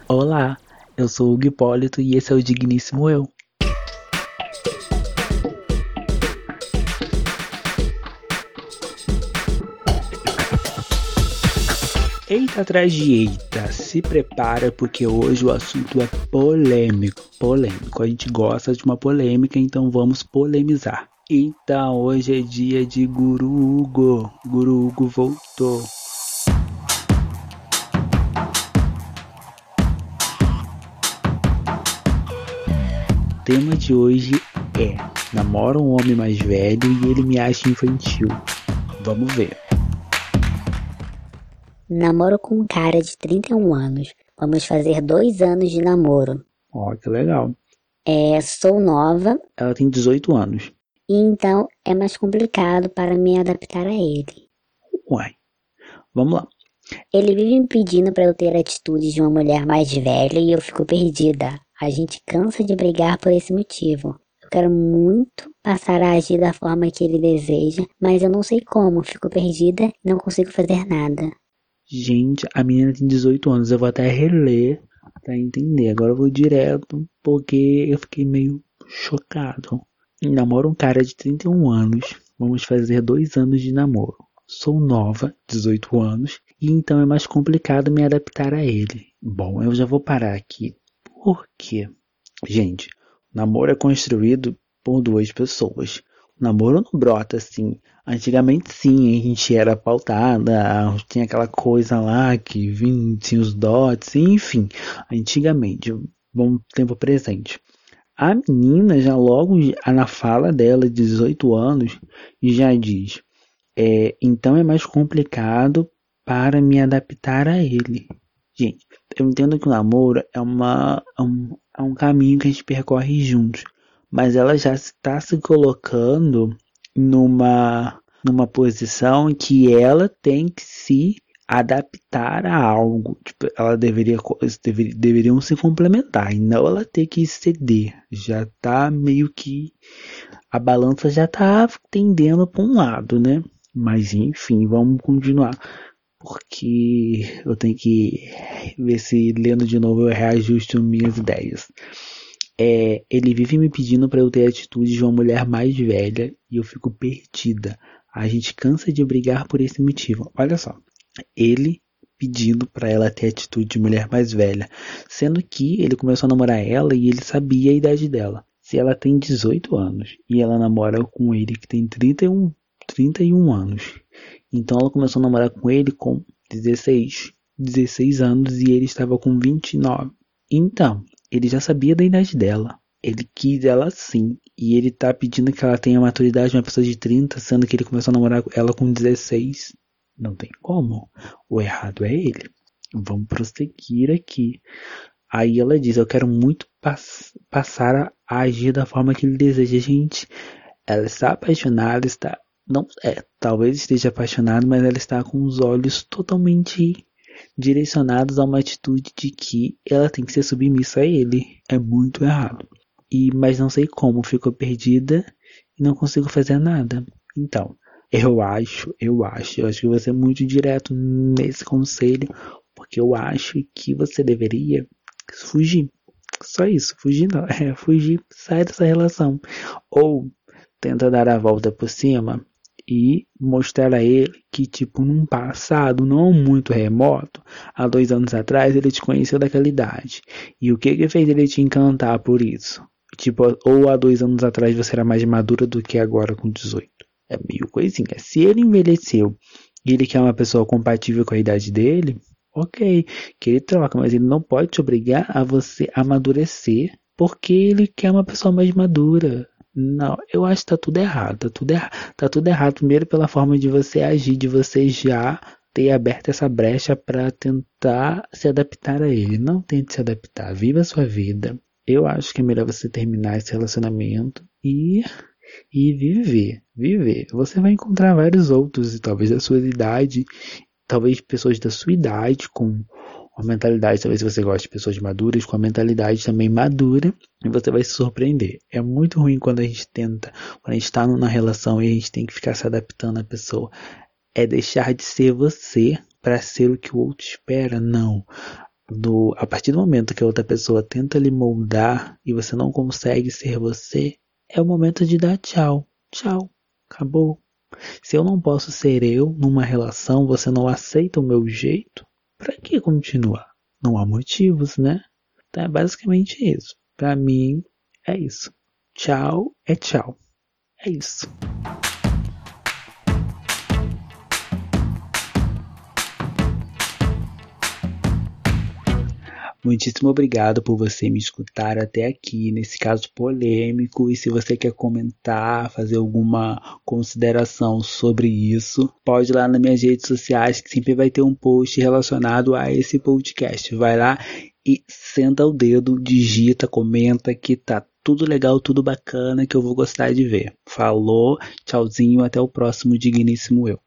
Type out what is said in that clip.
Olá, eu sou o Hugo Hipólito e esse é o Digníssimo Eu. Eita atrás de eita, se prepara porque hoje o assunto é polêmico. Polêmico, a gente gosta de uma polêmica, então vamos polemizar. Então, hoje é dia de Guru Hugo. Guru Hugo voltou. O tema de hoje é: namoro um homem mais velho e ele me acha infantil. Vamos ver. Namoro com um cara de 31 anos. Vamos fazer 2 anos de namoro. Ó, que legal. Sou nova Ela tem 18 anos. e então é mais complicado para me adaptar a ele. Uai, vamos lá. Ele vive me pedindo para eu ter atitudes de uma mulher mais velha e eu fico perdida. A gente cansa de brigar por esse motivo. Eu quero muito passar a agir da forma que ele deseja, mas eu não sei como, fico perdida e não consigo fazer nada. Gente, a menina tem 18 anos. Eu vou até reler pra entender. Agora eu vou direto porque eu fiquei meio chocado. Namoro um cara de 31 anos. Vamos fazer 2 anos de namoro. Sou nova, 18 anos, e então é mais complicado me adaptar a ele. Bom, eu já vou parar aqui. Por quê? Gente, o namoro é construído por duas pessoas. O namoro não brota assim. Antigamente sim, a gente era pautada, tinha aquela coisa lá que vinha, tinha os dotes, enfim. Antigamente, bom tempo presente. A menina já logo na fala dela de 18 anos já diz, então é mais complicado para me adaptar a ele. Gente, eu entendo que o namoro é um caminho que a gente percorre juntos, mas ela já está se colocando numa posição em que ela tem que se adaptar a algo. Tipo, ela deveriam se complementar e não ela ter que ceder. Já tá meio que a balança já tá tendendo para um lado, né? Mas enfim, vamos continuar porque eu tenho que ver se lendo de novo eu reajusto minhas ideias. Ele vive me pedindo para eu ter a atitude de uma mulher mais velha e eu fico perdida. A gente cansa de brigar por esse motivo. Olha só, ele pedindo para ela ter a atitude de mulher mais velha, sendo que ele começou a namorar ela e ele sabia a idade dela. Se ela tem 18 anos e ela namora com ele que tem 31 anos, então ela começou a namorar com ele com 16 anos e ele estava com 29. Então, ele já sabia da idade dela. Ele quis ela sim. E ele tá pedindo que ela tenha a maturidade de uma pessoa de 30, sendo que ele começou a namorar ela com 16. Não tem como. O errado é ele. Vamos prosseguir aqui. Aí ela diz, eu quero muito passar a agir da forma que ele deseja. Gente, ela está apaixonada, está não talvez esteja apaixonada, mas ela está com os olhos totalmente direcionados a uma atitude de que ela tem que ser submissa a ele. É muito errado. Mas não sei como, ficou perdida e não consigo fazer nada. Então, eu acho que você é muito direto nesse conselho, porque eu acho que você deveria fugir. Só isso, fugir não, fugir, sai dessa relação. Ou tenta dar a volta por cima e mostrar a ele que, tipo, num passado não muito remoto, há 2 anos atrás, ele te conheceu daquela idade. E o que fez ele te encantar por isso? Tipo, ou há 2 anos atrás você era mais madura do que agora com 18. É meio coisinha. Se ele envelheceu e ele quer uma pessoa compatível com a idade dele, ok, que ele troca, mas ele não pode te obrigar a você amadurecer porque ele quer uma pessoa mais madura. Não, eu acho que tá tudo errado. Tá tudo errado. Primeiro pela forma de você agir, de você já ter aberto essa brecha para tentar se adaptar a ele. Não tente se adaptar. Viva a sua vida. Eu acho que é melhor você terminar esse relacionamento e viver. Viver. Você vai encontrar vários outros, e talvez da sua idade, talvez pessoas da sua idade com uma mentalidade, talvez você goste de pessoas maduras, com a mentalidade também madura, e você vai se surpreender. É muito ruim quando a gente tenta, quando a gente está numa relação e a gente tem que ficar se adaptando à pessoa. É deixar de ser você para ser o que o outro espera, não. A partir do momento que a outra pessoa tenta lhe moldar e você não consegue ser você, é o momento de dar tchau. Tchau. Acabou. Se eu não posso ser eu numa relação, você não aceita o meu jeito, pra que continuar? Não há motivos, né? Então é basicamente isso. Pra mim, é isso. Tchau é tchau. É isso. Muitíssimo obrigado por você me escutar até aqui, nesse caso polêmico. E se você quer comentar, fazer alguma consideração sobre isso, pode ir lá nas minhas redes sociais, que sempre vai ter um post relacionado a esse podcast. Vai lá e senta o dedo, digita, comenta, que tá tudo legal, tudo bacana, que eu vou gostar de ver. Falou, tchauzinho, até o próximo Digníssimo Eu.